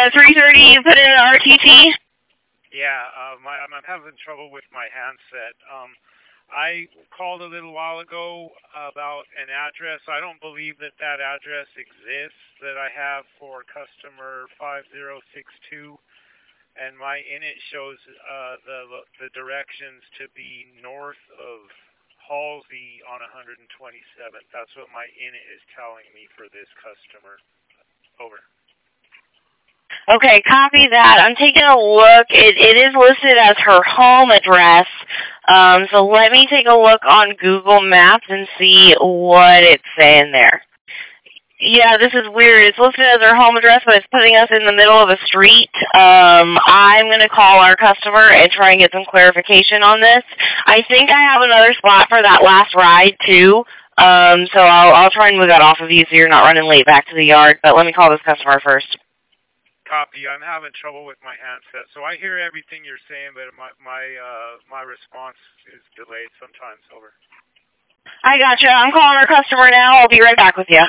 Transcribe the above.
3:30, you put in an RTT? Yeah, I'm having trouble with my handset. I called a little while ago about an address. I don't believe that address exists that I have for customer 5062, and my init shows the directions to be north of Halsey on 127th. That's what my init is telling me for this customer. Over. Okay, copy that. I'm taking a look. It is listed as her home address. So let me take a look on Google Maps and see what it's saying there. Yeah, this is weird. It's listed as her home address, but it's putting us in the middle of a street. I'm going to call our customer and try and get some clarification on this. I think I have another spot for that last ride, too. So I'll try and move that off of you so you're not running late back to the yard. But let me call this customer first. Copy. I'm having trouble with my handset, so I hear everything you're saying, but my response is delayed sometimes. Over. I gotcha. I'm calling our customer now. I'll be right back with you.